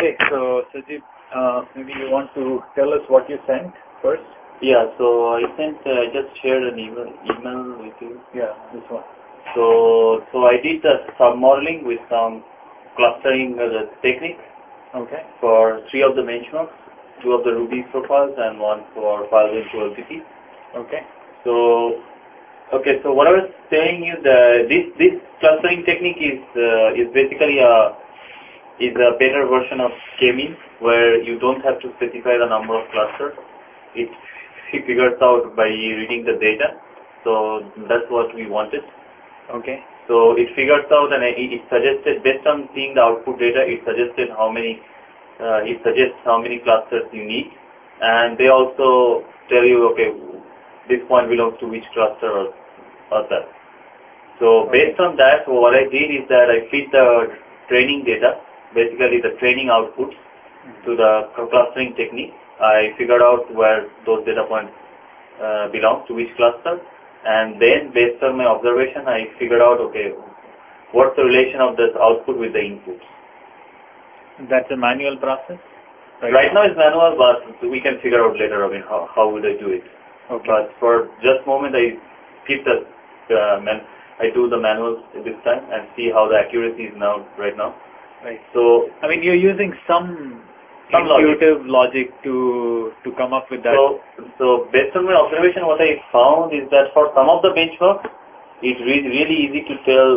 Okay, so Sajid, maybe you want to tell us what you sent first? Yeah, so I just shared an email with you. Yeah, this one. So I did the submodeling with some clustering technique. Okay. For 3 of the benchmarks, 2 of the Ruby profiles and 1 for FileBench OLTP. Okay. So what I was saying is this clustering technique is basically a better version of K-means, where you don't have to specify the number of clusters. It figures out by reading the data. So that's what we wanted. Okay. So it figures out, and it suggested, based on seeing the output data, it suggested how many clusters you need, and they also tell you, okay, this point belongs to which cluster or that. So based on that, what I did is that I feed the training data, basically the training outputs, to the clustering technique. I figured out where those data points belong to which cluster, and then based on my observation, I figured out, okay, what's the relation of this output with the inputs. That's a manual process? Right now it's manual, but we can figure out later, I mean, how would I do it. Okay. But for just moment, I keep the I do the manual this time and see how the accuracy is right now. Right. So I mean, you're using some intuitive logic to come up with that. So based on my observation, what I found is that for some of the benchmarks, it's really easy to tell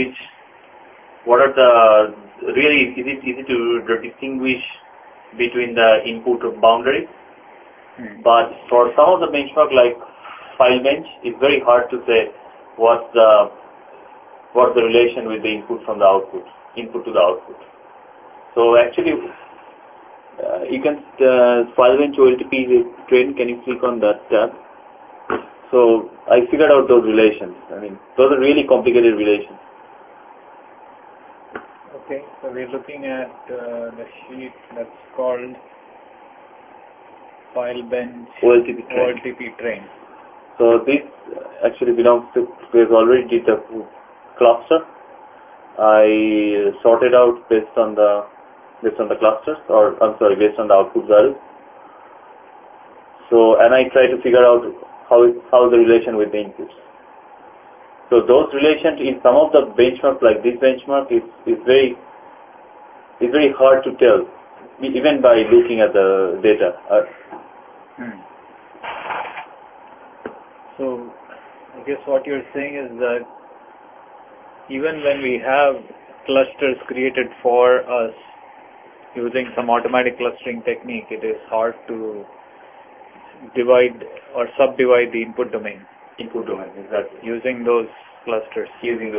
really easy to distinguish between the input boundaries. But for some of the benchmark like FileBench, it's very hard to say what's the relation with the input to the output. So actually, you can FileBench OLTP train. Can you click on that tab? So I figured out those relations. I mean, those are really complicated relations. Okay, so we're looking at the sheet that's called FileBench OLTP train. So this actually belongs to, we've already did the cluster. I sorted out based on the clusters, or I'm sorry, based on the output values. So, and I try to figure out how the relation with the inputs. So those relations in some of the benchmarks, like this benchmark, is very hard to tell, even by looking at the data. So I guess what you're saying is that even when we have clusters created for us using some automatic clustering technique, it is hard to divide or subdivide the input domain. Input domain, exactly. Using those clusters.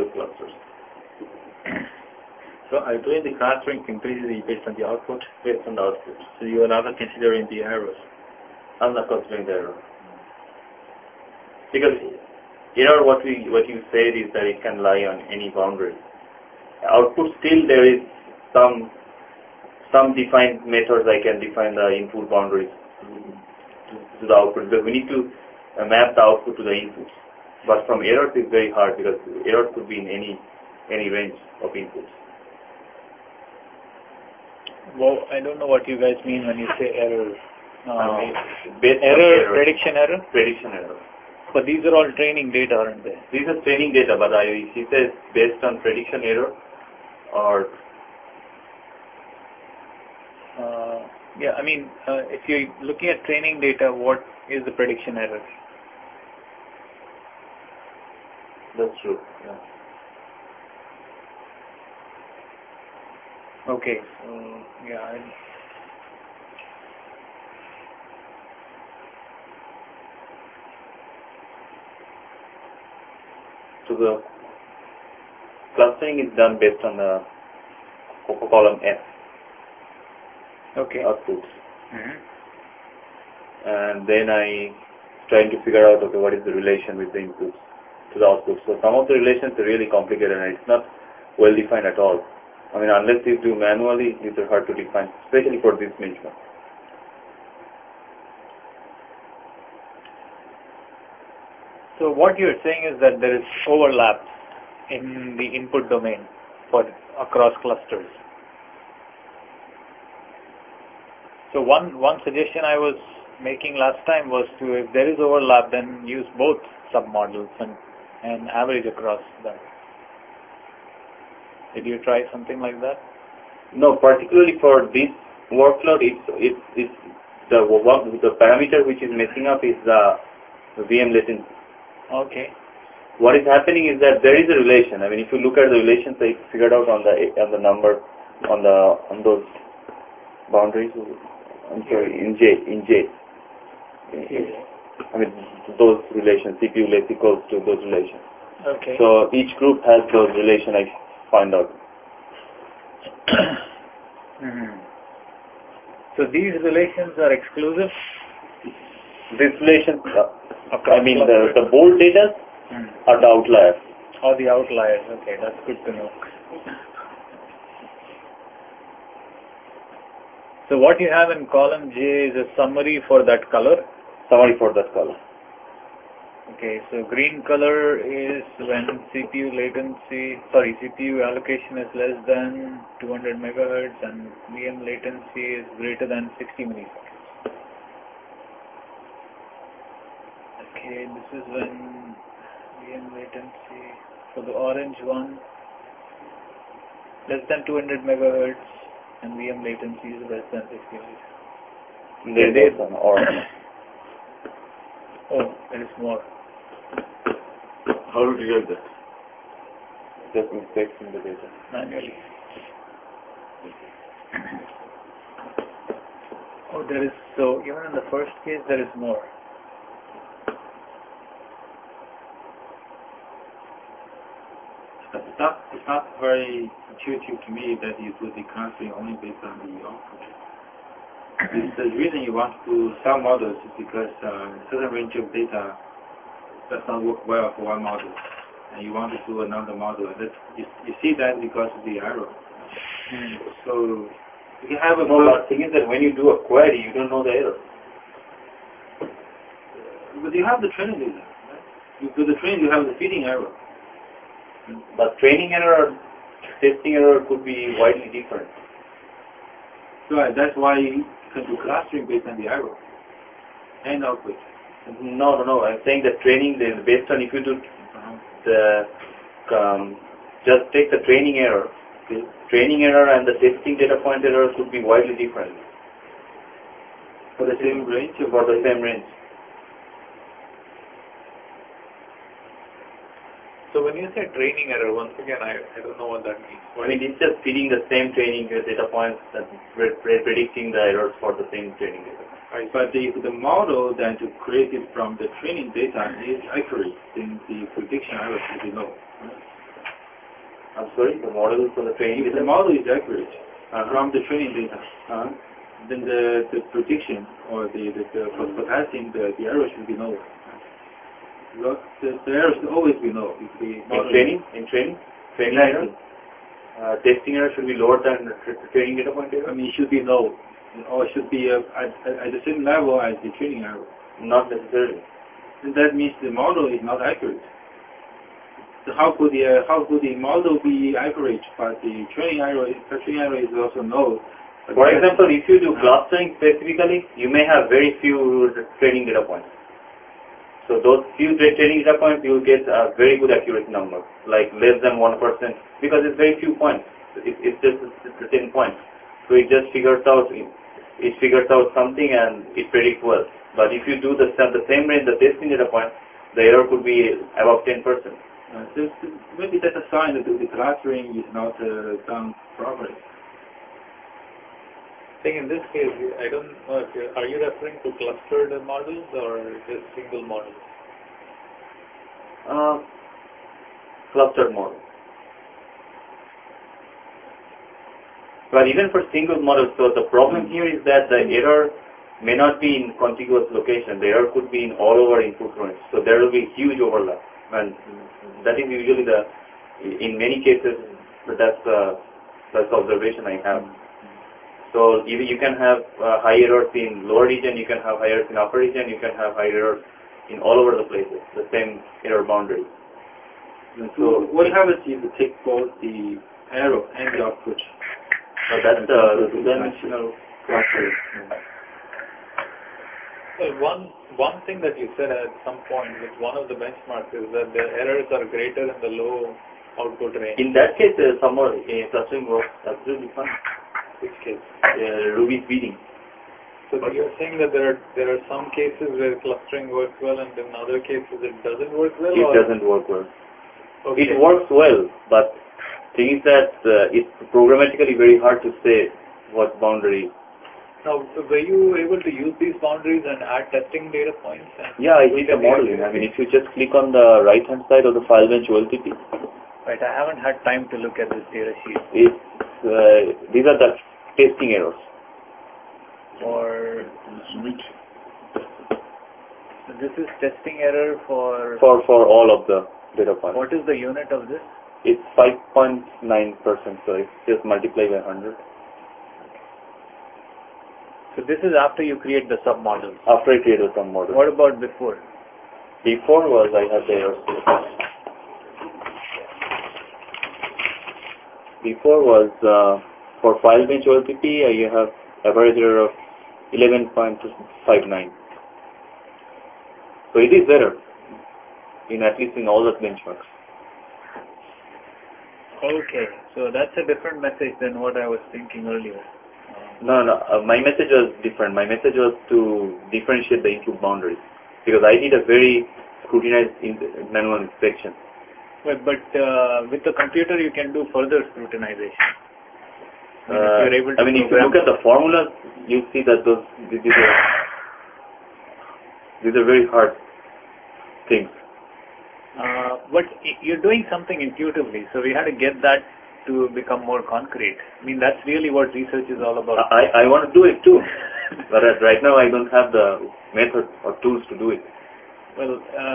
So are you doing the clustering completely based on the output? Based on the output. So you are not considering the errors? I'm not considering the error. Because error, what you said is that it can lie on any boundary. Output, still there is some defined methods I can define the input boundaries to the output, because we need to map the output to the inputs. But from errors, it's very hard, because errors could be in any range of inputs. Well, I don't know what you guys mean when you say error. Error, prediction error? Prediction error. But these are all training data, aren't they? These are training data, but he says based on prediction error, or yeah, I mean, if you're looking at training data, what is the prediction error? That's true. Yeah. Okay, so yeah. So the clustering is done based on the column F. Okay. Outputs. And then I trying to figure out, okay, what is the relation with the inputs to the outputs. So some of the relations are really complicated, and it's not well defined at all. I mean, unless you do manually, these are hard to define, especially for this benchmark. So what you're saying is that there is overlap in the input domain across clusters. So one suggestion I was making last time was to, if there is overlap, then use both submodels and average across them. Did you try something like that? No, particularly for this workload, it's the parameter which is messing up is the VM latency. Okay. What is happening is that there is a relation. I mean, if you look at the relations I figured out on the number on those boundaries. I'm sorry, in J. I mean, those relations, CPU less equals to those relations. Okay. So each group has those relations. I find out. So these relations are exclusive? These relations, I mean, the bold data are the outliers. Or the outliers. Okay, that's good to know. So what you have in column J is a summary for that color? Summary for that color. Okay, so green color is when CPU allocation is less than 200 megahertz and VM latency is greater than 60 milliseconds. Okay, this is when VM latency for the orange one less than 200 megahertz and VM latency is less than 60 milliseconds. There is an orange. Oh, there is more. How do you get that? Just mistakes in the data. Manually. Oh, there is, so even in the first case there is more. It's not very intuitive to me that you do the clustering only based on the output. The reason you want to do some models is because a certain range of data does not work well for one model, and you want to do another model. You see that because of the error. So you can have a but the thing is that when you do a query, you don't know the error. But you have the training data. Right? With the training, you have the feeding error. But training error, testing error could be widely different. Right. That's why you can do clustering based on the error and output. No. I'm saying that training is based on if you do just take the training error. Okay. Training error and the testing data point error could be widely different. For the same range? For the same range. So when you say training error, once again, I don't know what that means. I mean, it's just feeding the same training data points and predicting the errors for the same training data. Right. But if the model that you created from the training data is accurate, then the prediction error should be low. I'm sorry, the model for the training If data? the model is accurate from the training data, then the prediction or for testing, the error should be lower. The error should always be low. If the model In training error? Testing error should be lower than the training data point error? I mean, it should be low, or it should be at the same level as the training error. Not necessarily. And that means the model is not accurate. So how could the model be accurate, but the training error is also low? For example, if you do clustering specifically, you may have very few training data points. So those few training data points, you will get a very good accuracy number, like less than 1%, because it's very few points. It's just 10 points. So it just figures out something and it predicts well. But if you do the same range, the testing data point, the error could be above 10%. So maybe that's a sign that the clustering is not done properly. I think in this case, I don't know if are you referring to clustered models or just single models? Clustered model. But even for single models, so the problem here is that the error may not be in contiguous location. The error could be in all over input range. So there will be huge overlap, and that is usually in many cases that's the observation I have. So you can have high errors in lower region, you can have high errors in upper region, you can have high errors in all over the places, the same error boundary. So what happens if you take both the error and the output? But that's the two-dimensional cluster. Well, one thing that you said at some point with one of the benchmarks is that the errors are greater in the low output range. In that case, somewhat clustering works absolutely fine. Which case? Ruby speeding. So you're saying that there are some cases where clustering works well, and in other cases it doesn't work well. It doesn't work well. Okay. It works well, but thing is that it's programmatically very hard to say what boundary. Now, were you able to use these boundaries and add testing data points? Yeah, I did the modeling. I mean, if you just click on the right-hand side of the FileBench OLTP. Right, I haven't had time to look at this data sheet. These are the testing errors. Or so this is testing error for all of the data points. What is the unit of this? It's 5.9%, so it's just multiplied by 100. So this is after you create the submodels. After I create the submodel. What about before? Before was I had the errors. Before was for FileBench OLTP, you have average error of 11.59. So it is better, at least in all the benchmarks. Okay, so that's a different message than what I was thinking earlier. No, my message was different. My message was to differentiate the input boundaries, because I did a very scrutinized manual inspection. But with the computer you can do further scrutinization. If you're able to if you look at the formulas, you see that these are very hard things. But you're doing something intuitively, so we had to get that to become more concrete. I mean, that's really what research is all about. I want to do it too, but right now I don't have the method or tools to do it. Well,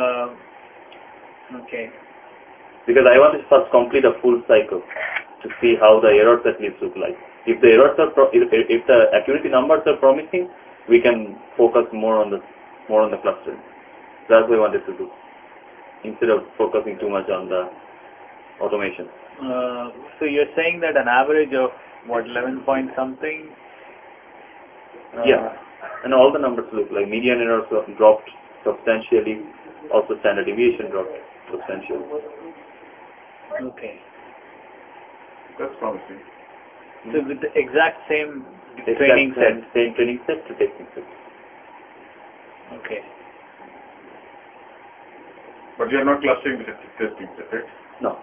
okay. Because I want to first complete a full cycle to see how the errors at least look like. If the errors are if the accuracy numbers are promising, we can focus more on the clustering. That's what I wanted to do, instead of focusing too much on the automation. So you're saying that an average of 11 point something? Yeah, and all the numbers look like median errors dropped substantially. Also, standard deviation dropped substantially. Okay. That's promising. So with the exact same training set? Same training set to testing set. Okay. But you are not clustering with the testing set, right? No.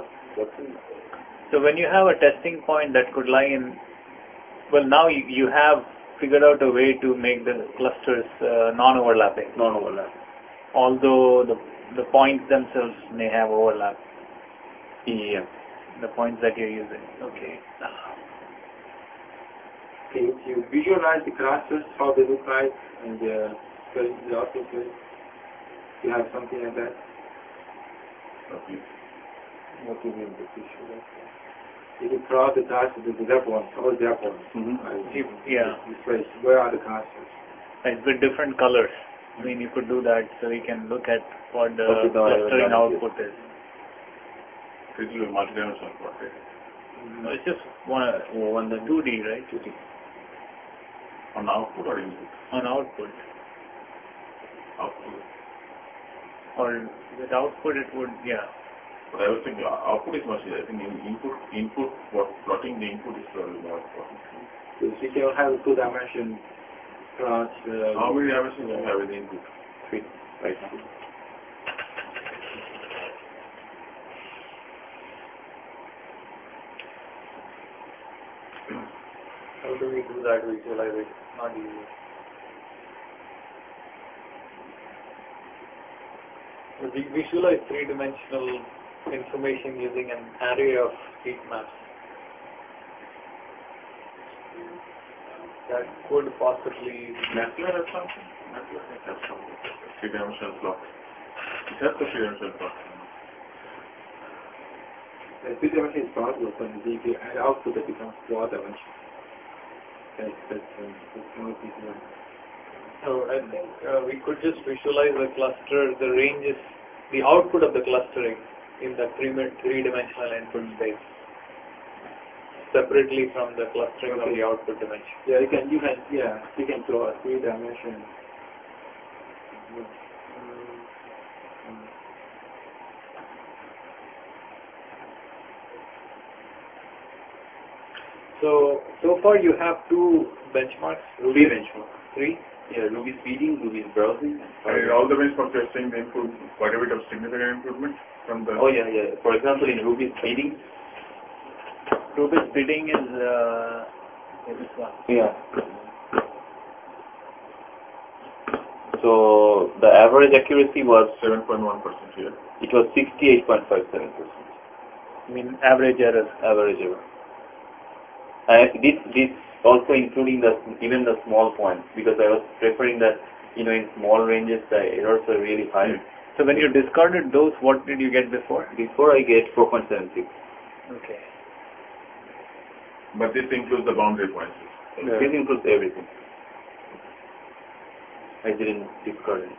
So when you have a testing point that could lie in, well, now you have figured out a way to make the clusters non-overlapping. Non-overlapping. Although the points themselves may have overlap. Yeah. The points that you're using. Okay. Okay, if you visualize the clusters, how they look like, and the output, you have something like that? Okay. What do you mean with visualize? If you plot the clusters, the data points, all the data points, Yeah. this place, where are the clusters? Like with different colors. I mean, you could do that so we can look at what the clustering output is. This is a multi-dimensional plot, right? No, it's just 2D, right? 2D. On output or input? On output. Output. Or with output it would, yeah. But I was thinking output is much easier. I think input, plotting the input is probably more important. So you can have a 2-dimension plot. How many dimensions do you have in the input? 3, right? How do we do that visualization? Not easy. We visualize 3-dimensional information using an array of heat maps. That could possibly... MATLAB has something. MATLAB has something. 3-dimensional plot. It has the 3-dimensional plot. The 3-dimensional is possible, but if you add output, it becomes 4-dimensional. That's more easy. So I think we could just visualize the cluster, the ranges, the output of the clustering in the 3-dimensional input space. separately from the clustering of the output dimension. Yeah, you can draw a 3-dimension. So far you have 2 benchmarks. Ruby benchmark. 3. Yeah, Ruby speeding, Ruby browsing. All the benchmarks are saying they improved quite a bit of significant improvement from the. Oh yeah. For example, in Ruby speeding. Ruby speeding is this one. Yeah. So the average accuracy was 7.1% here. It was 68.57%. I mean average error. Average error. And this also including even the small points, because I was preferring that in small ranges the errors are really high. So when you discarded those, what did you get before? Before I get 4.76. Okay. But this includes the boundary points. Yeah. This includes everything. I didn't discard it.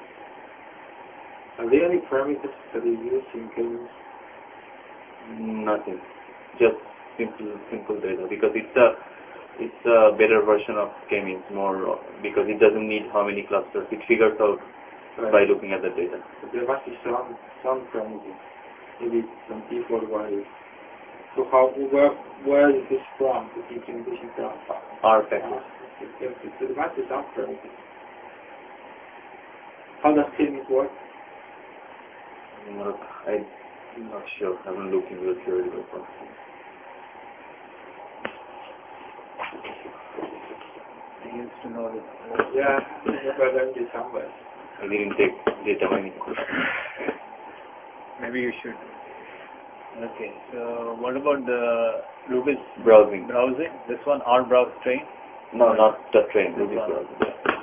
Are there any parameters that you use in games? Nothing. Just simple data, because it's a better version of K-means, more because it doesn't need how many clusters. It figures out by looking at the data. But there must be some parameters, maybe some default values. So where is this from? The implementation from? R package. So there must be some parameters. How does K-means work? I'm not sure. I haven't looked into the theoretical part. I used to know this. Yeah, I learned it somewhere. I didn't take data mining. Maybe you should. Okay, so what about the Ruby's Browsing. This one, R browse train? No, not the train. This Ruby's one. browsing.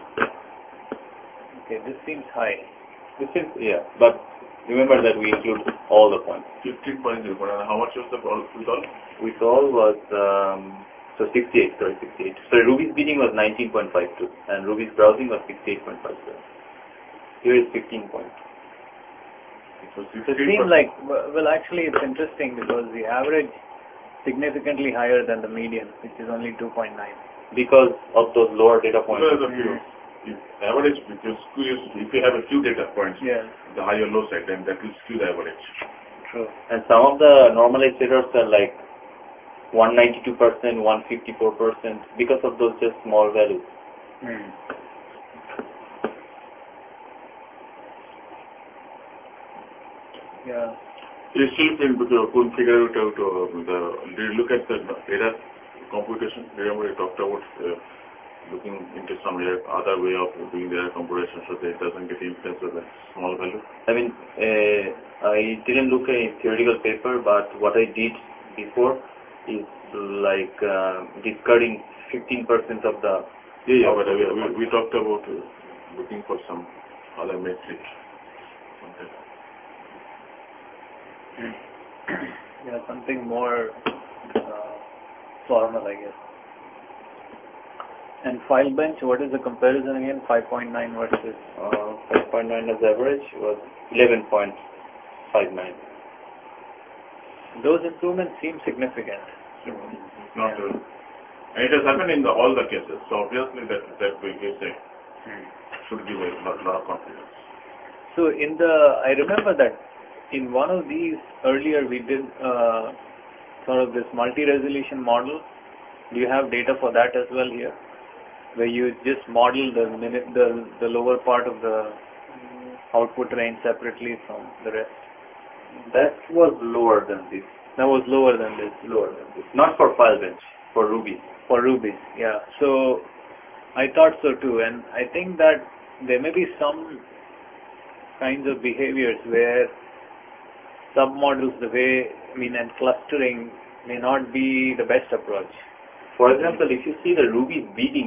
Okay, this seems high. This is, but remember that we include all the points. 15.0. And how much was the result? With all was 68. So Ruby's speeding was 19.52 and Ruby's browsing was 68.57. Here is 15 points. It was So it seems like, well actually it's interesting because the average significantly higher than the median, which is only 2.9. Because of those lower data points. Because of if average, because if you have a few data points, the higher low side, then that will skew the average. True. And some of the normalized errors are like 192%, 154%, because of those just small values. Yeah. You still couldn't figure it out. Did you look at the data computation? Remember you talked about looking into some other way of doing the computation so that it doesn't get influenced with a small value? I mean, I didn't look at a theoretical paper, but what I did before is like discarding 15% of the. Yeah, but we talked about looking for some other metric. Okay. Yeah, something more formal, I guess. And file bench, what is the comparison again? 5.9 versus 5.9 as average was 11.59. Those improvements seem significant. So it's not, and it has happened in all the cases. So obviously that will give should give a lot of confidence. So I remember that in one of these earlier we did sort of this multi-resolution model. Do you have data for that as well here? Where you just model the lower part of the output range separately from the rest. That was lower than this. That was lower than this. Lower than this. Not for file bench, for Ruby. For Ruby, yeah. So I thought so too, and I think that there may be some kinds of behaviors where submodels, and clustering may not be the best approach. For example, if you see the Ruby's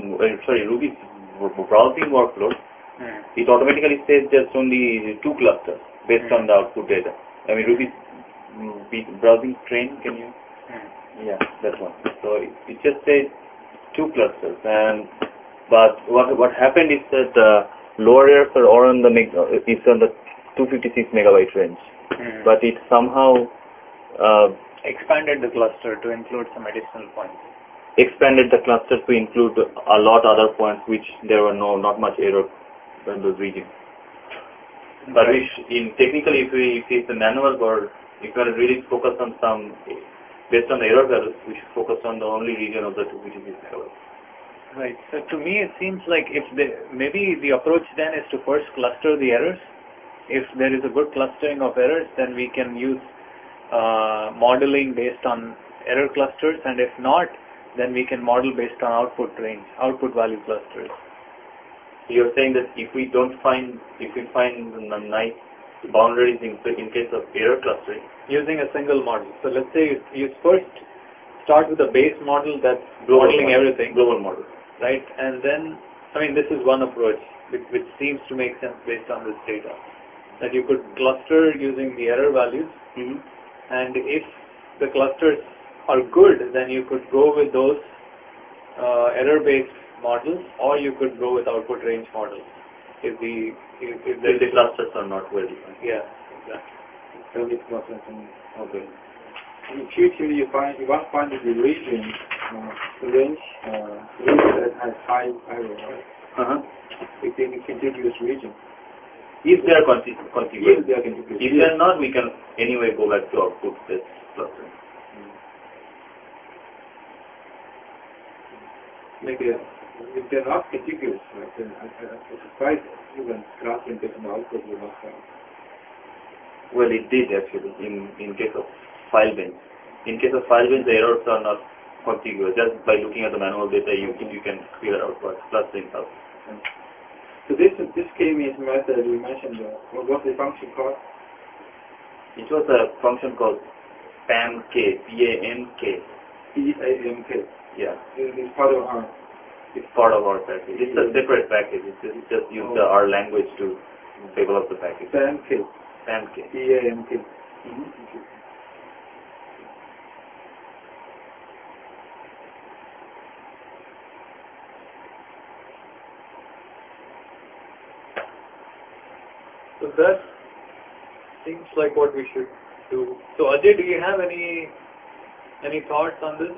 browsing workload, it automatically says just only 2 clusters based on the output data. I mean, Ruby's browsing train, can you? Yeah, that one. So it just says 2 clusters, but what happened is that the lower errors are all on the 256 megabyte range, but it somehow expanded the cluster to include some additional points. Expanded the cluster to include a lot other points which there were not much error in those regions. But technically, if it's a manual or if you want to really focus on some, based on the error values, we should focus on the only region of the two which is covered. Right. So to me, it seems like maybe the approach then is to first cluster the errors. If there is a good clustering of errors, then we can use modeling based on error clusters, and if not, then we can model based on output value clusters. You're saying that if we find nice boundaries in case of error clustering, using a single model. So let's say you first start with a base model that's modeling everything. Global model. Right? And then, this is one approach which seems to make sense based on this data. That you could cluster using the error values, and if the clusters are good, then you could go with those error-based models, or you could go with output range models if the clusters are not well defined. Yeah, exactly. Okay. Intuitively, you want to find the region, the range that has high error, right? Within a contiguous region. If they are contiguous. If they are contiguous. If they are not, we can anyway go back to output-based clustering. If they're not contiguous, right, then I'm surprised even clustering based on output will not help. Well, it did actually in case of file bins. In case of file bins, the errors are not contiguous. Just by looking at the manual data, you can figure out what clustering is. So this K-means method you mentioned, what's the function called? It was a function called PAMK, P-A-M-K. P-A-M-K. Yeah. It's part of R. It's part of our package. It's a separate package. It's just use the R language to develop the package. PAMK. PAMK. P-A-M-K. So that seems like what we should do. So Ajay, do you have any thoughts on this?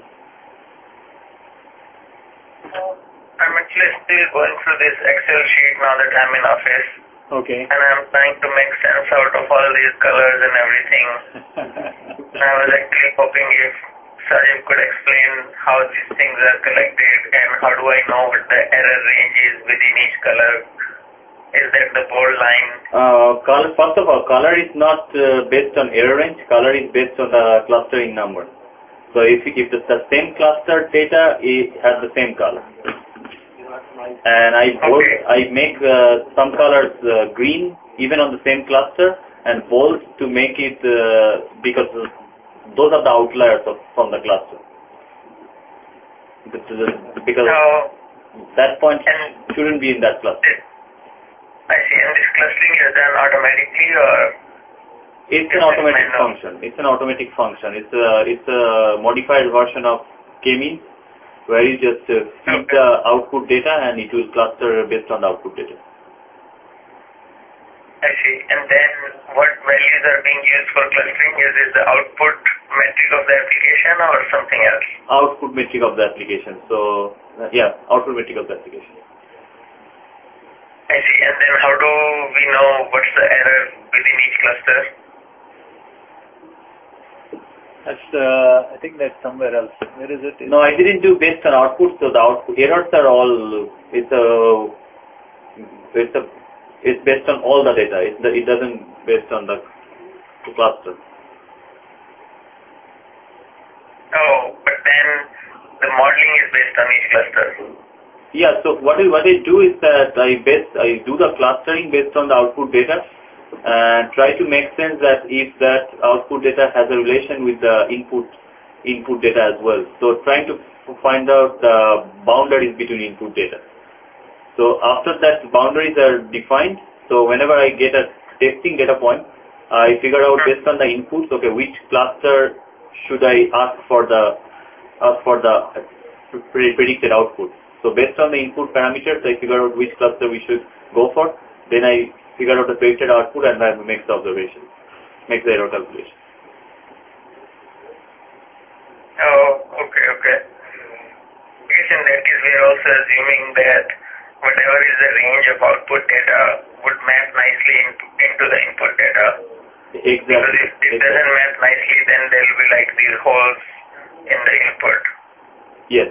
I'm actually still going through this Excel sheet now that I'm in office. Okay. And I'm trying to make sense out of all these colors and everything. I was actually hoping if Sajib could explain how these things are collected and how do I know what the error range is within each color. Is that the bold line? First of all, color is not based on error range. Color is based on the clustering number. So if it's the same cluster data, it has the same color. And I make some colors green even on the same cluster and bold to make it because those are the outliers from the cluster. Because that point shouldn't be in that cluster. I see. And this clustering is done automatically, or? It's an automatic function. It's an automatic function. It's a modified version of K-means, where you just feed the output data and it will cluster based on the output data. I see. And then what values are being used for clustering? Is it the output metric of the application or something else? Output metric of the application. So, output metric of the application. I see. And then how do we know what's the error within each cluster? I think that's somewhere else. Where is it? No, I didn't do based on output. So the output errors are all. It's based on all the data. It doesn't based on the cluster. Oh, but then the modeling is based on each cluster. Yeah. So what I do is that I do the clustering based on the output data. And try to make sense that if that output data has a relation with the input data as well. So trying to find out the boundaries between input data. So after that boundaries are defined, so whenever I get a testing data point, I figure out based on the inputs, okay, which cluster should I ask for the predicted output. So based on the input parameters, I figure out which cluster we should go for. Then I figure out the predicted output and I make the observation, make the error calculation. Oh, okay. Yes, in that case, we are also assuming that whatever is the range of output data would map nicely into the input data. Exactly. Because if it doesn't map nicely, then there will be like these holes in the input. Yes.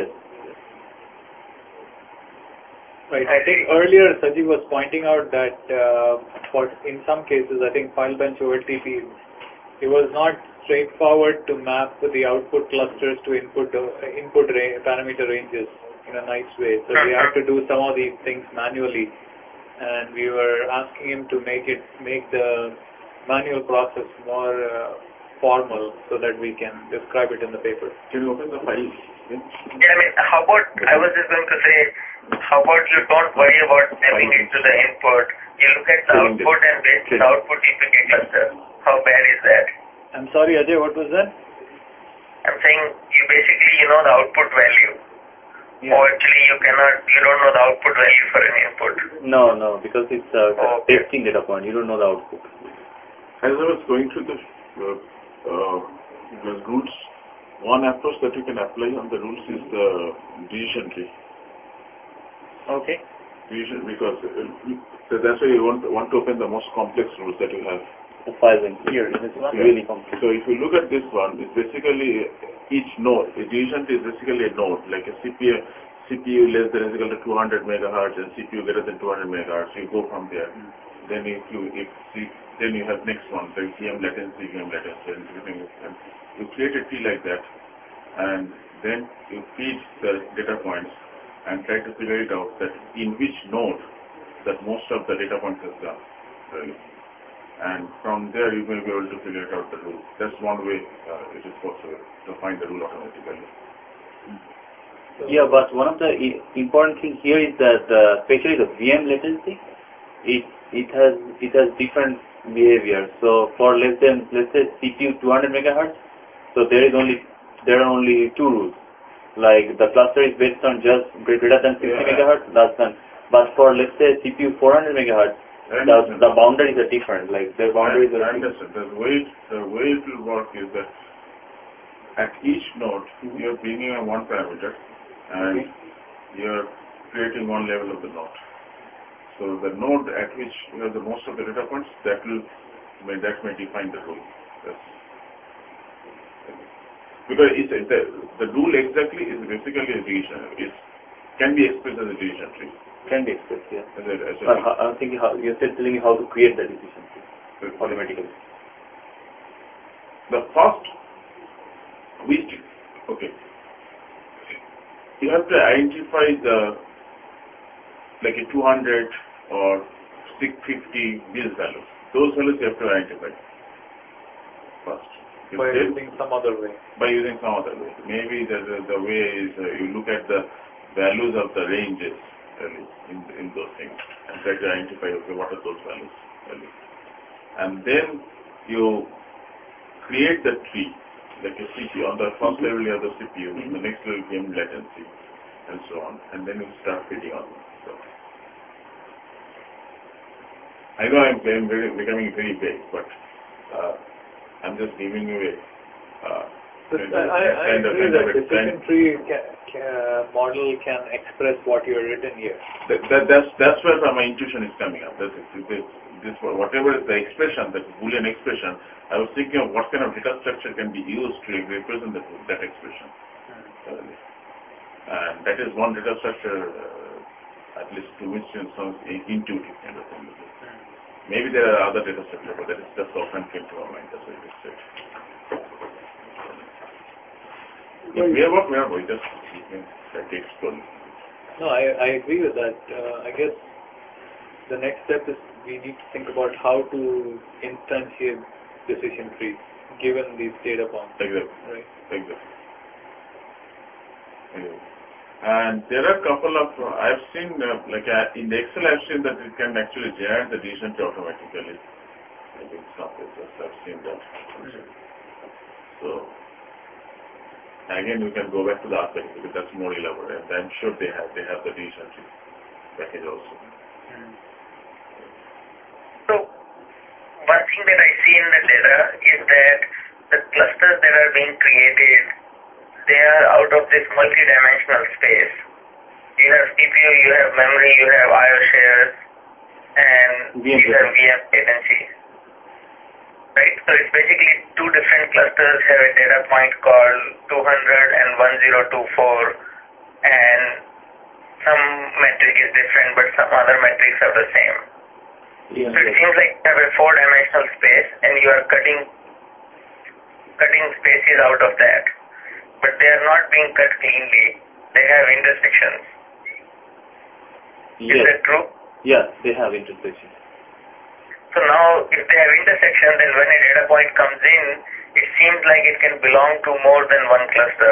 Right. I think earlier Sajeev was pointing out that for in some cases, I think file bench OLTP, it was not straightforward to map the output clusters to input parameter ranges in a nice way. So we had to do some of these things manually, and we were asking him to make the manual process more formal so that we can describe it in the paper. Can you open the file? Yeah, I mean, how about, I was just going to say, how about you don't worry about mapping it to the input. You look at the output and based on the output you pick a cluster. How bad is that? I'm sorry, Ajay, what was that? I'm saying you basically know the output value. Yeah. Or actually you don't know the output value for an input. No, because it's a testing data point. You don't know the output. As I was going through the rules, one approach that you can apply on the rules is the decision tree. Okay. Decision, because so that's why you want to open the most complex rules that you have. The file link here is really complex. So if you look at this one, it's basically each node. A decision tree is basically a node, like a CPU less than or equal to 200 megahertz and CPU greater than 200 megahertz. You go from there. Then then you have next one, the VM latency, and everything. And you create a tree like that, and then you feed the data points and try to figure it out that in which node that most of the data points has gone. Really. And from there you may be able to figure out the rule. That's one way it is possible to find the rule automatically. Yeah, but one of the important things here is that especially the VM latency, it has different behavior. So for let's say CPU 200 megahertz, so there are only two rules. Like the cluster is based on just greater than 50 megahertz. That's done. But for let's say CPU 400 megahertz, the boundaries are different. Like the boundaries are. I understand. The way it will work is that at each node you are bringing in one parameter, and you are creating one level of the node. So the node at which you have the most of the data points, that may define the rule. Because the rule exactly is basically a decision. It can be expressed as a decision tree. Can be expressed, yes. I'm thinking you're telling me how to create the decision tree automatically. The first, you have to identify like a 200 or 650 these values. Those values you have to identify first. By using some other way. Maybe the way is you look at the values of the ranges in those things and try to identify what are those values. And then you create the tree, like a CPU. On the first level you have the CPU, the next level game latency, and so on. And then you start feeding on them. So, I know I'm becoming very vague, but I'm just giving you a I agree that decision tree model can express what you have written here. That's where my intuition is coming up. That's it. This whatever is the expression, that Boolean expression, I was thinking of what kind of data structure can be used to represent that expression. And that is one data structure, at least to which sounds intuitive kind of thing. Maybe there are other data structures, but that is just often came to my mind. That's what it said. If we have we just take slowly. No, I agree with that. I guess the next step is we need to think about how to instantiate decision trees given these data points. Exactly. Right. Exactly. And there are a couple of I've seen in the Excel I've seen that it can actually generate the decision tree automatically. I think some places I've seen that. So again, we can go back to the architect because that's more elaborate. I'm sure they have the decision tree package also. So one thing that I see in the data is that the clusters that are being created they are out of this multi-dimensional space. You have CPU, you have memory, you have I/O shares, and you have VM latency. Right? So it's basically two different clusters have a data point called 200 and 1024, and some metric is different, but some other metrics are the same. Yeah. So it seems like you have a four-dimensional space, and you are cutting spaces out of that, but they are not being cut cleanly. They have intersections. Yes. Is that true? Yeah, they have intersections. So now, if they have intersection, then when a data point comes in, it seems like it can belong to more than one cluster.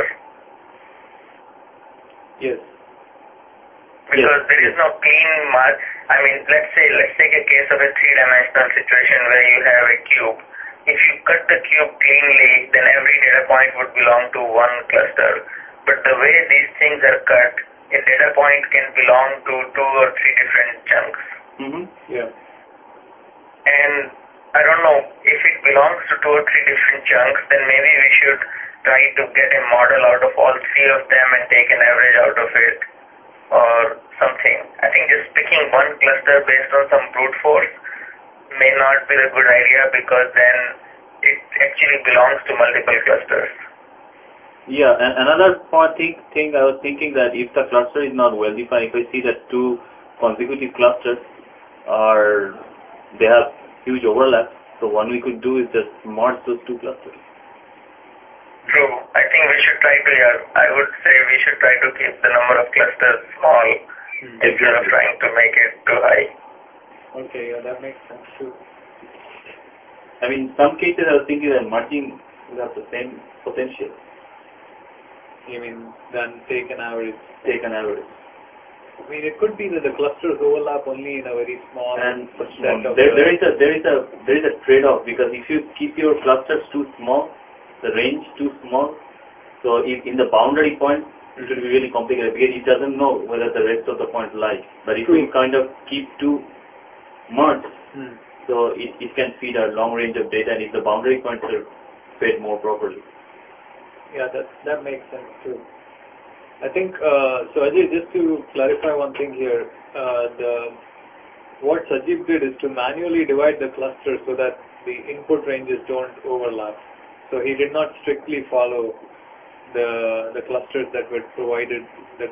Yes. Because there is no clean mark. I mean, let's take a case of a three-dimensional situation where you have a cube. If you cut the cube cleanly, then every data point would belong to one cluster. But the way these things are cut, a data point can belong to two or three different chunks. Mm-hmm. Yeah. And I don't know, if it belongs to two or three different chunks, then maybe we should try to get a model out of all three of them and take an average out of it, or something. I think just picking one cluster based on some brute force may not be a good idea, because then it actually belongs to multiple clusters. Yeah, and another thing I was thinking, that if the cluster is not well defined, if I see that two consecutive clusters they have huge overlap, so what we could do is just merge those two clusters. True. I think we should try to, I would say we should try to keep the number of clusters small instead of trying to make it too high. Okay, yeah, that makes sense too. I mean, in some cases I was thinking that merging will have the same potential. You mean then take an average? Take an average. I mean, it could be that the clusters overlap only in a very small set of. There is a trade-off, because if you keep your clusters too small, the range too small, so if in the boundary point it will be really complicated, because it doesn't know whether the rest of the points lie. But if we kind of keep two merged, so it can feed a long range of data, and if the boundary points are fed more properly. Yeah, that makes sense too. I think, so Ajay, just to clarify one thing here, what Sajib did is to manually divide the cluster so that the input ranges don't overlap. So he did not strictly follow the clusters that were provided, by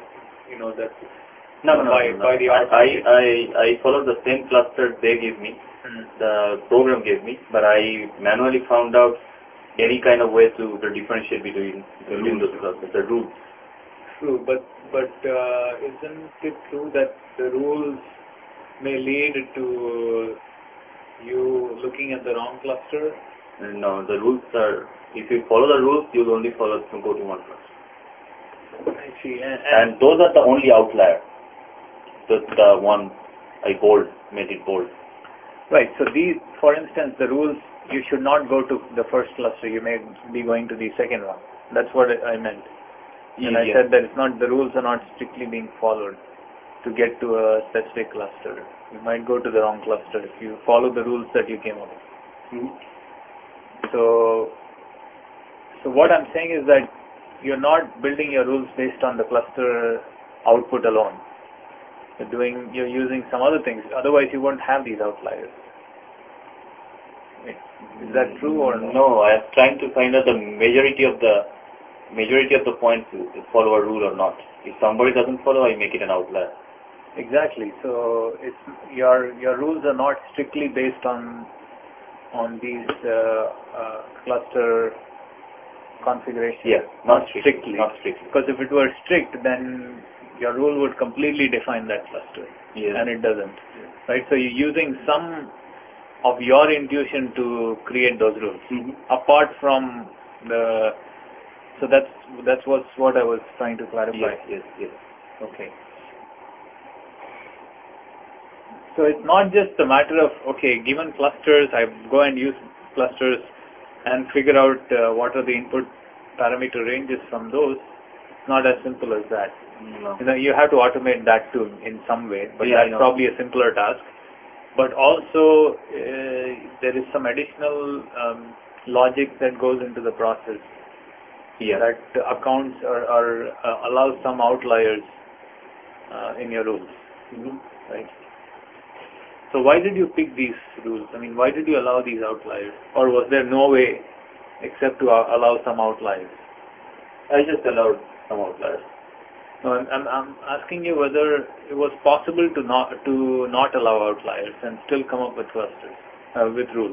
the output. I followed the same cluster they gave me, the program gave me, but I manually found out any kind of way to differentiate between those clusters, the rules. True, but isn't it true that the rules may lead to you looking at the wrong cluster? No, the rules are, if you follow the rules, you'll only go to one cluster. I see. And those are the only outlier. The one I made it bold. Right. So these, for instance, the rules, you should not go to the first cluster. You may be going to the second one. That's what I meant. And I said that the rules are not strictly being followed to get to a specific cluster. You might go to the wrong cluster if you follow the rules that you came up with. So what I'm saying is that you're not building your rules based on the cluster output alone. You're using some other things. Otherwise, you won't have these outliers. Is that true or no? No, I am trying to find out the majority of the points follow a rule or not. If somebody doesn't follow, I make it an outlier. Exactly. So it's your rules are not strictly based on these cluster configurations. Yes, not strictly. Not strictly. Because if it were strict, then your rule would completely define that cluster, and it doesn't. Right. So you're using some of your intuition to create those rules, apart from the. So that's what I was trying to clarify. Yes. Okay. So it's not just a matter of, given clusters, I go and use clusters and figure out what are the input parameter ranges from those. It's not as simple as that. No. You have to automate that too in some way, but that's probably a simpler task. But also, there is some additional logic that goes into the process. that accounts or allows some outliers in your rules, right? So why did you pick these rules? I mean, why did you allow these outliers, or was there no way except to allow some outliers? I just allowed some outliers. No, I'm asking you whether it was possible to not allow outliers and still come up with clusters with rules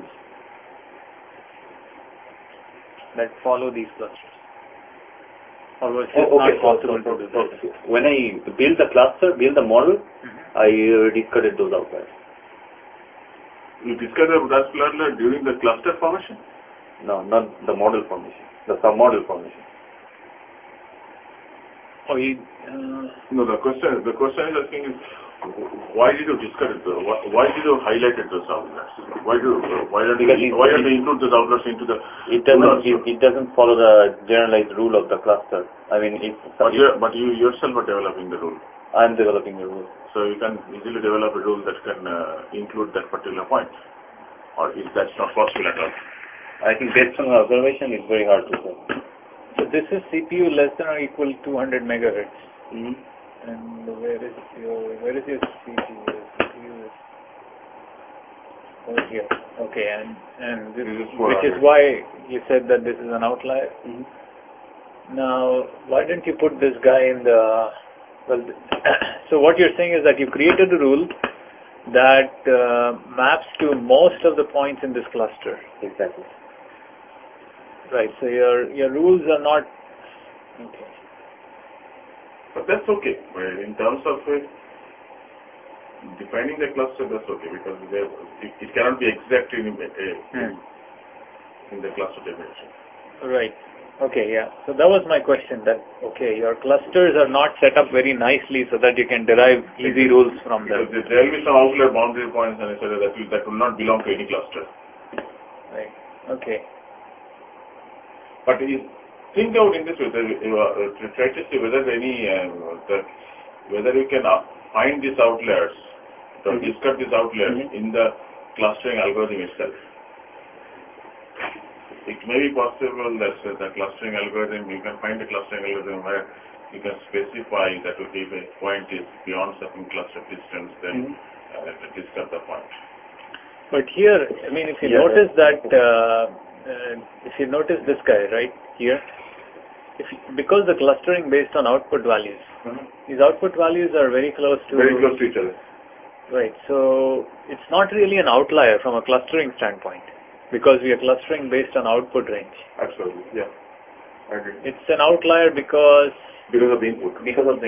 that follow these clusters, or was it not possible to do that? When I build the model, I discarded those outliers. You discarded that outlier during the cluster formation? No, not the model formation, the submodel formation. Oh, No, the question is asking is, why did you discard it? Why did you highlight those outliers? Why don't you include those outliers into the? It doesn't follow the generalized rule of the cluster. I mean, but you yourself are developing the rule. I'm developing the rule. So you can easily develop a rule that can include that particular point, or if that's not possible at all. I think based on observation, it's very hard to say. So this is CPU less than or equal to 200 megahertz. And where is your CPU? CPU is over here. Okay, and this, which is why you said that this is an outlier. Now, why didn't you put this guy in the? Well, so what you're saying is that you created a rule that maps to most of the points in this cluster. Exactly. Right. So your rules are not okay. But that's okay. In terms of defining the cluster, that's okay, because it cannot be exact in the cluster definition. Right. Okay. Yeah. So that was my question. That okay, your clusters are not set up very nicely so that you can derive easy rules from them. Because there will be some outlier boundary points, and etc. that will not belong to any cluster. Right. Okay. But think out in this way, try to see whether whether you can find these outliers, or discuss these outliers in the clustering algorithm itself. It may be possible that the clustering algorithm, you can find a clustering algorithm where you can specify that if a point is beyond certain cluster distance, then discuss the point. But here, I mean, if you notice that, if you notice this guy right here, because the clustering based on output values, these output values are very close to each other. Right. So it's not really an outlier from a clustering standpoint, because we are clustering based on output range. Absolutely. Yeah. I agree. It's an outlier because of the input.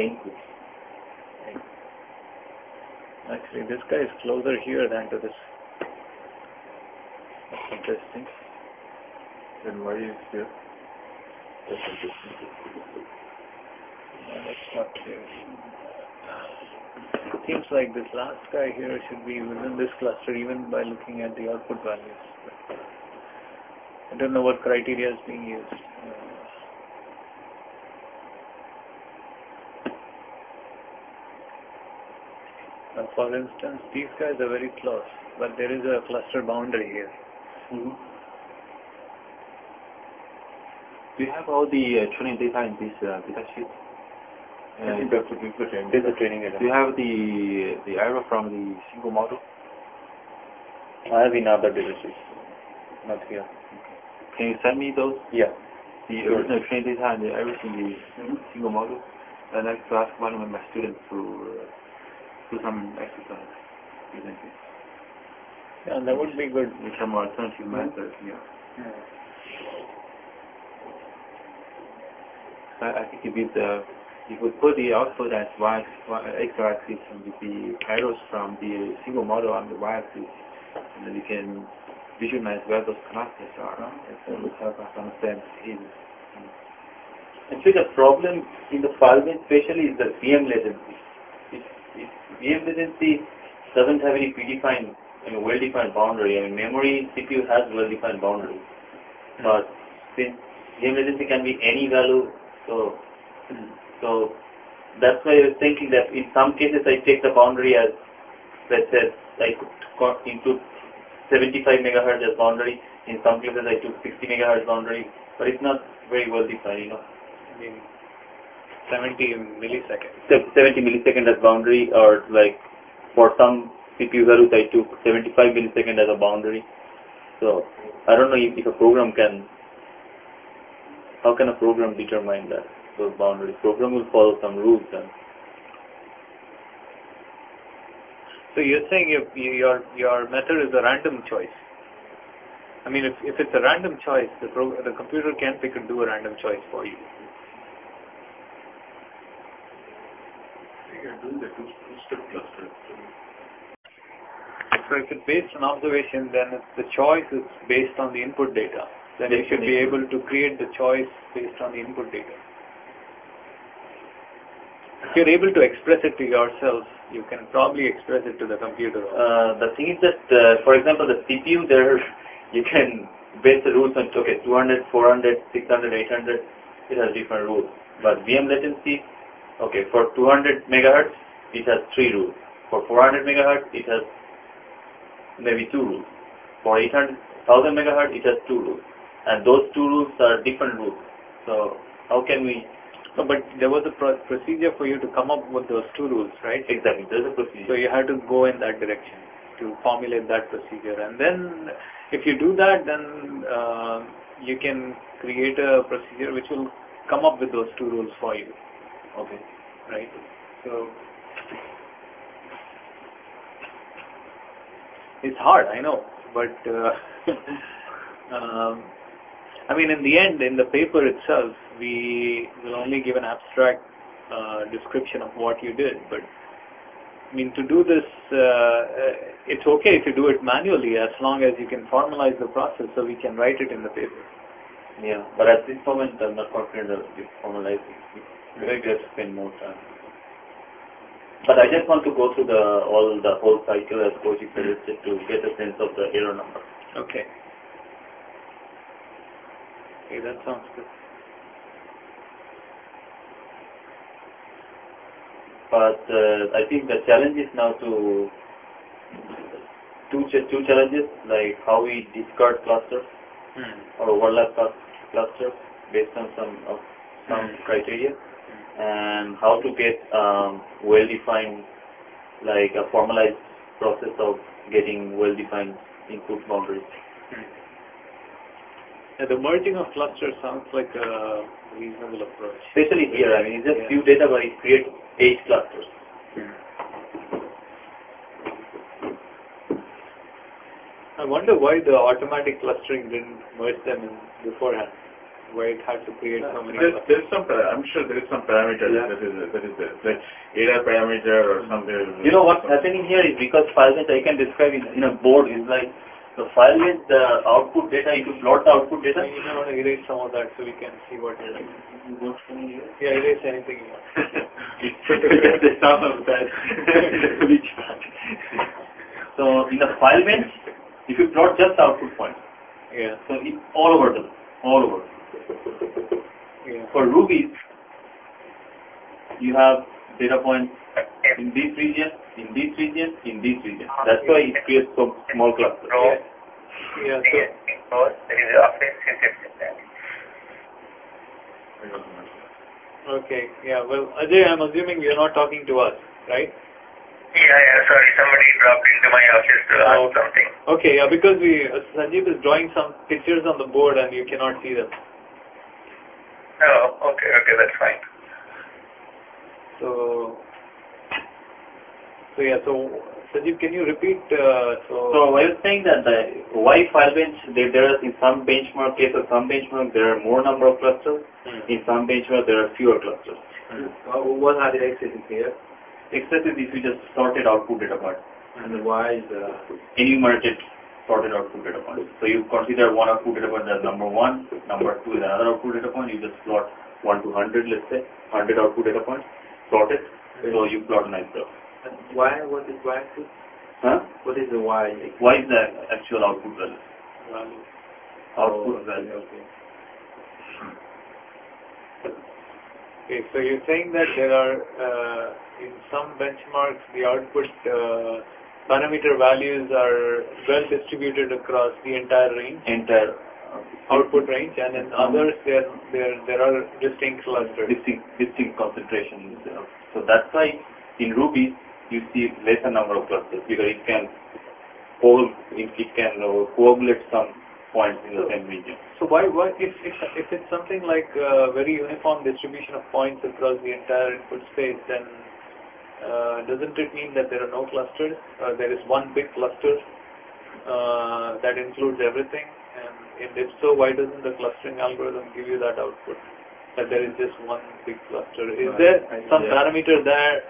Actually, this guy is closer here than to this. That's interesting. Then why is here? That's interesting. That's not clear. It seems like this last guy here should be within this cluster even by looking at the output values. I don't know what criteria is being used. For instance, these guys are very close, but there is a cluster boundary here. Do you have all the training data in this data sheet? This is the training data. Do you have the error from the single model? I have in other data sheets, not here. Can you send me those? Yeah. The original training data and the everything in the single model? I'd like to ask one of my students to do some exercise using it. Yeah, that would be good. With some alternative methods, I think if we put the output as x-axis and with the arrows from the single model on the y-axis, and then you can visualize where those clusters are. It will help us understand behavior. Actually, the problem in the file-based spatially is the VM latency. If VM latency doesn't have any predefined, well-defined boundary. Memory CPU has well-defined boundary, but since VM latency can be any value, so that's why I was thinking that in some cases I take the boundary as, let's say, I could include 75 megahertz as boundary. In some cases I took 60 megahertz boundary. but it's not very well defined, I mean, 70 milliseconds. 70 millisecond as boundary, or like for some CPU values I took 75 millisecond as a boundary. So I don't know if a program can. How can a program determine that those boundaries? Program will follow some rules and. So you're saying your method is a random choice. I mean, if it's a random choice, the computer can pick and do a random choice for you. You're doing the two-step cluster. So if it's based on observation, then the choice is based on the input data. Then you should be able to create the choice based on the input data. If you're able to express it to yourself, you can probably express it to the computer. The thing is that, for example, the CPU there, you can base the rules on, 200, 400, 600, 800, it has different rules. But VM latency, for 200 megahertz, it has 3 rules. For 400 megahertz, it has maybe 2 rules. For 1000 megahertz, it has 2 rules. And those 2 rules are different rules. So how can we... So, but there was a procedure for you to come up with those 2 rules, right? Exactly, there's a procedure. So you had to go in that direction to formulate that procedure. And then if you do that, then you can create a procedure which will come up with those 2 rules for you. Okay. Right? So it's hard, I know, but I mean, in the end, in the paper itself, we will only give an abstract description of what you did. But I mean, to do this, it's okay if you do it manually, as long as you can formalize the process, so we can write it in the paper. Yeah, but at this moment, I'm not confident of formalizing. Maybe I have to spend more time. But I just want to go through the whole cycle as Koji suggested to get a sense of the error number. Okay. Okay, that sounds good. But I think the challenge is now to two challenges, like how we discard clusters or overlap clusters based on some criteria, and how to get well-defined, like a formalized process of getting well-defined input boundaries. Yeah, the merging of clusters sounds like a reasonable approach. Especially here, I mean, it's just few data, but it creates 8 clusters. I wonder why the automatic clustering didn't merge them in beforehand. Why it had to create so many clusters. There's some, I'm sure there is some parameter that is there. Like ADA parameter or something. You know what's happening here is because file length, I can describe in a board, is like the file length, the output data, if you plot the output data. You may want to erase some of that so we can see what you're doing. You want from here? Yeah, erase anything you want. The sum of that. Which part? So in the file bench, if you plot just the output point, Yeah. so it's all over. Yeah. For Ruby, you have data points in this region, in this region, in this region. That's why it creates so small clusters. Yeah. So, There is a office in that. okay. Yeah. Well, Ajay, I'm assuming you're not talking to us, right? Yeah, sorry, somebody dropped into my office to ask something. Okay, yeah, because Sanjeev is drawing some pictures on the board and you cannot see them. Oh, okay, that's fine. So Sanjeev, can you repeat? So I was saying that the Y file bench, there are in some benchmark cases, there are more number of clusters. In some benchmark, there are fewer clusters. What are the excesses here? Excesses if you just sorted output data point. And why is Enumerated sorted output data point. So you consider one output data point as number 1, number 2 is another output data point. You just plot 1 to 100, let's say, 100 output data points, sorted. So you plot a nice graph. why? What is y axis? Huh? What is the y? Y is the actual output value. Output value. Okay, so you're saying that there are in some benchmarks the output parameter values are well distributed across the entire range. output range, and in others there are distinct clusters. Distinct concentrations. So that's why in Ruby you see lesser number of clusters because it can coagulate some points in the same region. So why if it's something like a very uniform distribution of points across the entire input space, then doesn't it mean that there are no clusters? There is one big cluster that includes everything, and if so, why doesn't the clustering algorithm give you that output? That there is just one big cluster. Is there some parameter there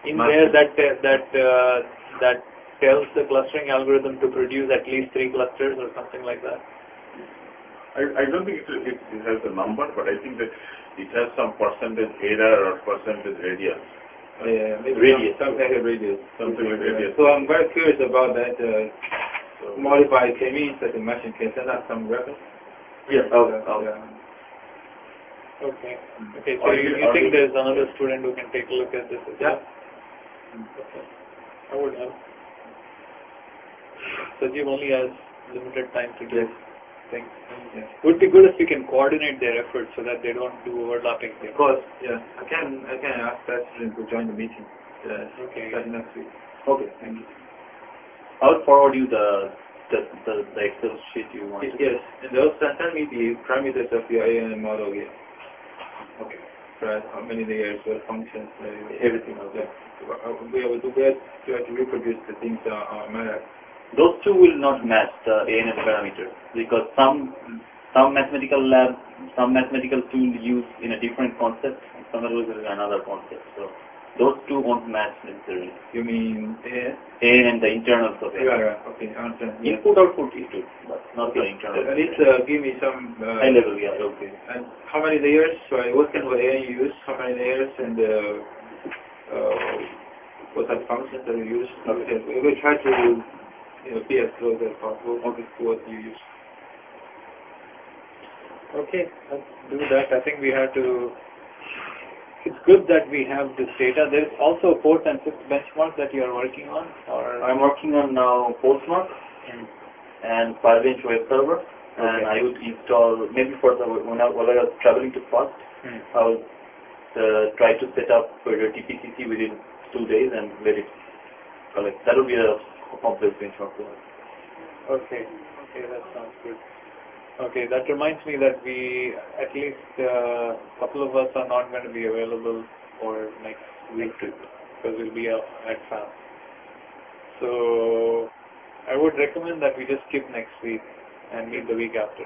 that tells the clustering algorithm to produce at least 3 clusters or something like that? I don't think it has a number, but I think that it has some percentage error or percentage radius. Maybe Radius. some kind of radius. Something like radius. So I'm very curious about that. Modify k-means that the machine can send out some reference. Yeah. Okay. So you think there's another student who can take a look at this as well? Okay. I would help. Sajeev only has limited time to do things. Yeah. Would be good if we can coordinate their efforts so that they don't do overlapping things. Of course, yeah. I can ask that student to join the meeting. Okay. Starting next week. Okay. Thank you. I will forward you the Excel sheet you want. Yes, and also send me the parameters of your ANN model here. Okay. Right, how many layers, what functions, Everything. Okay. We try to reproduce the things on MATLAB. Those two will not match the ANN parameters because some mathematical tool use in a different concept, and some others in another concept. So those two won't match necessarily. You mean ANN? ANN, the internals of it. Yeah, okay, I understand. Yeah. Input output is good, but not the internal. At least give me some High level, yeah, okay. And how many layers? Sorry, what kind of ANN you use? How many layers and what type of functions that you use? Okay, we will try to be as close as possible to what you use. Okay, let's do that. I think we have to. It's good that we have this data. There's also a 4th and 5th benchmark that you are working on, or I'm working on now Postmark and Firebench web server, and I would install maybe for the when I was traveling to FAST, I'll try to set up for your TPCC within 2 days and let it collect. That will be a complex benchmark. Okay, that sounds good. Okay, that reminds me that we, at least a couple of us are not going to be available for next week because we'll be at FAST. So I would recommend that we just skip next week and meet the week after.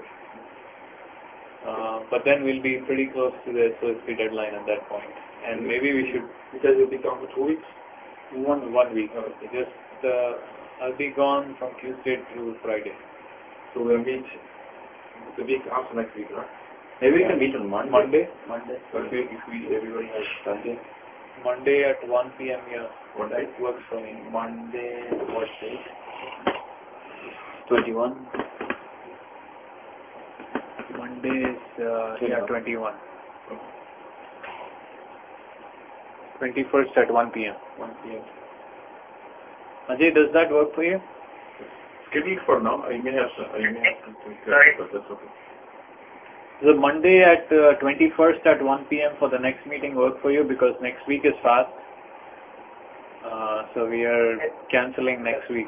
But then we'll be pretty close to the SOSP deadline at that point. And maybe we should... Because you'll be gone for 2 weeks? 1 week. Okay. Just I'll be gone from Tuesday through Friday. So we'll meet the week after next week, right? Maybe we can meet on Monday. Okay, if everybody has Sunday. Monday at 1 p.m. Yeah, What that day? works for me. Monday, what date? 21. Monday is 21. 21st at 1 p.m. 1 p.m. Ajay, does that work for you? Schedule for now. I may have something, Sorry. but that's okay. The Monday at 21st at 1 p.m. for the next meeting work for you because next week is fast. So we are cancelling next week.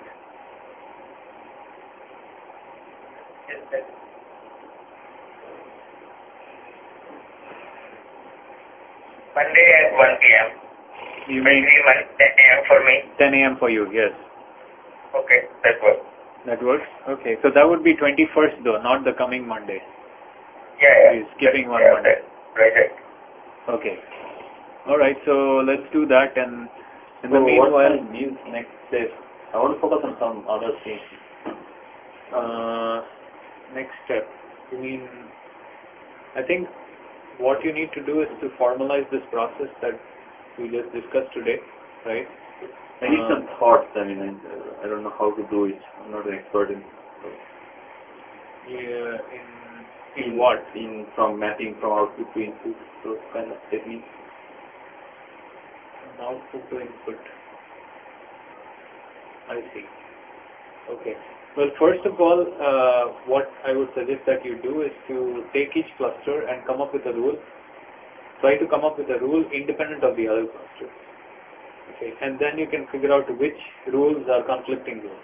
Monday at 1 p.m. You mean 10 a.m. for me? 10 a.m. for you, yes. Okay, that works. That works? Okay, so that would be 21st though, not the coming Monday. Yeah. You're skipping one yeah, Monday. Right. Okay. Alright, so let's do that, and in the What meanwhile... can use next step? I want to focus on some other things. Next step, you mean, I think what you need to do is to formalize this process that we just discussed today, right? I need some thoughts. I mean, I don't know how to do it. I'm not an expert in. Yeah, in what? From mapping from output to input, those kind of techniques. From output to input. I see. Okay. Well, first of all, what I would suggest that you do is to take each cluster and come up with a rule. Try to come up with a rule independent of the other clusters. Okay. And then you can figure out which rules are conflicting rules.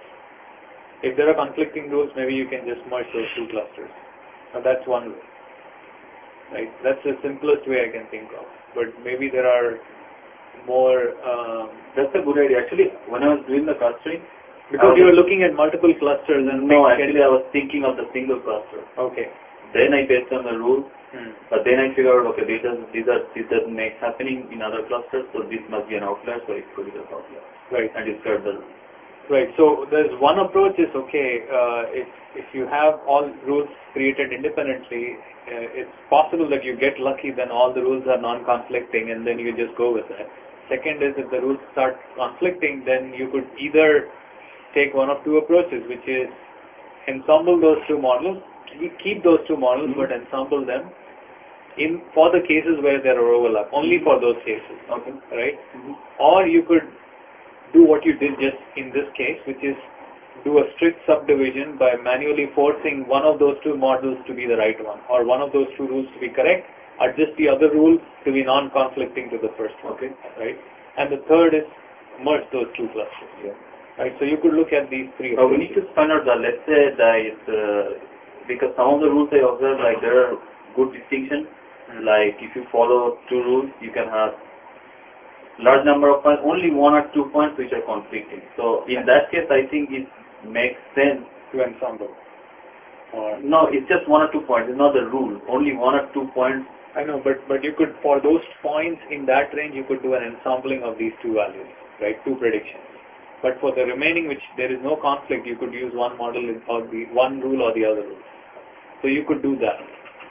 If there are conflicting rules, maybe you can just merge those two clusters. Now that's one way. Right? That's the simplest way I can think of. But maybe there are more... That's a good idea. Actually, when I was doing the clustering... Because you were looking at multiple clusters and... No, actually I was thinking of the single cluster. Okay. Then I based on the rule, but then I figured out, okay, this doesn't make happening in other clusters, so this must be an outlier, so it's going to be an outlier. Right. And discard the rule. Right. So there's one approach is okay. If you have all rules created independently, it's possible that you get lucky. Then all the rules are non-conflicting, and then you just go with that. Second is if the rules start conflicting, then you could either take one of two approaches, which is ensemble those two models, keep those two models, but ensemble them for the cases where there are overlap, only for those cases. Okay. Right. Or you could do what you did just in this case, which is do a strict subdivision by manually forcing one of those two models to be the right one, or one of those two rules to be correct, adjust the other rule to be non-conflicting to the first one. Okay. Right? And the third is merge those two clusters. Yeah. Right? So you could look at these three We approaches. need to find out that, let's say that it's, because some of the rules I observed, like there are good distinction, like if you follow two rules, you can have large number of points, only one or 2 points which are conflicting. So in that case, I think it makes sense to ensemble. Or no, it's just 1 or 2 points. It's not the rule. Only 1 or 2 points. I know, but you could, for those points in that range, you could do an ensembling of these two values, right? Two predictions. But for the remaining, which there is no conflict, you could use one model or the one rule or the other rule. So you could do that.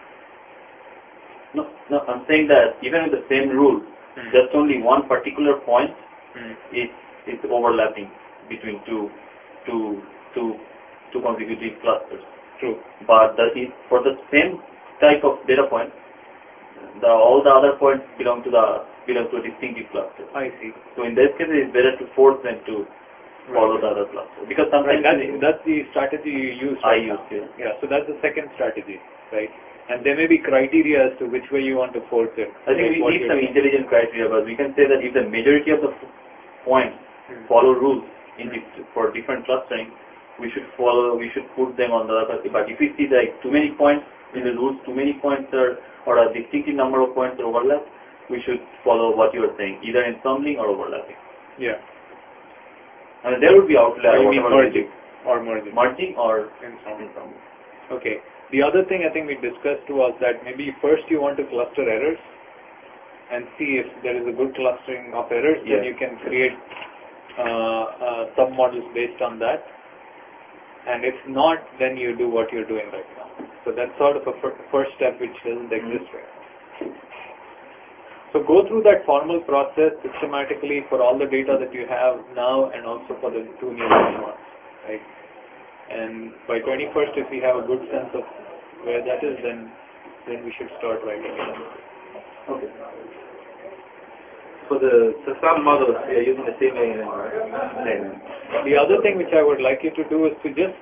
No, I'm saying that even with the same rule, just only one particular point is overlapping between two consecutive clusters. True. But that is for the same type of data point, all the other points belong to a distinctive cluster. I see. So in this case, it's better to force them to follow the other cluster, because sometimes that's the strategy you use. I use it. Yeah. So that's the second strategy, right? And there may be criteria as to which way you want to force it. I think we need some intelligent criteria, but we can say that if the majority of the points follow rules for different clustering, we should put them on the other. But if we see like too many points in the rules, too many points or a distinctive number of points overlap, we should follow what you are saying, either ensembling or overlapping. Yeah. And there would be outlier. You mean merging or ensemble. Okay. The other thing I think we discussed was that maybe first you want to cluster errors and see if there is a good clustering of errors. Then you can create sub-models based on that. And if not, then you do what you're doing right now. So that's sort of a first step which doesn't exist right now. So go through that formal process systematically for all the data that you have now and also for the two new ones, right? And by 21st, if we have a good sense of where that is, then we should start writing it down. Okay. For the sub models, we are using the same name. The other thing which I would like you to do is to just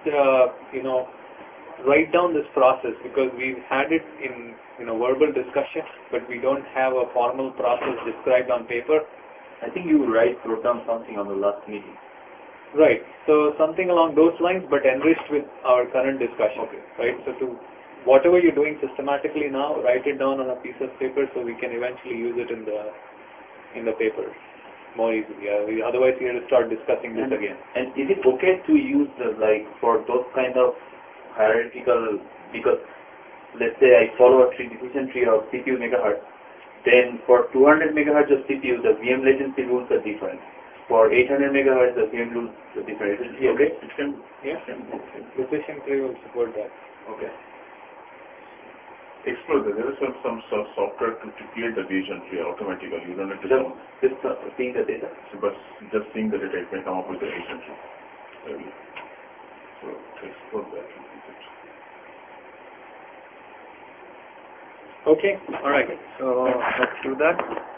write down this process, because we've had it in verbal discussion, but we don't have a formal process described on paper. I think you wrote down something on the last meeting. Right. So something along those lines, but enriched with our current discussion. Okay. Right. So to whatever you're doing systematically now, write it down on a piece of paper so we can eventually use it in the paper more easily. Otherwise, we have to start discussing this again. And is it okay to use for those kind of hierarchical, because let's say I follow a decision tree of CPU megahertz, then for 200 megahertz of CPU, the VM latency rules are different. For 800 megahertz, the VM rules are different. Is it okay? Yeah. Decision tree will support that. Okay. Explore that. There is some software to create the decision tree automatically. You don't have to just seeing the data. But just seeing the data, you can come up with the decision tree. So explore that. Okay. All right. So let's do that.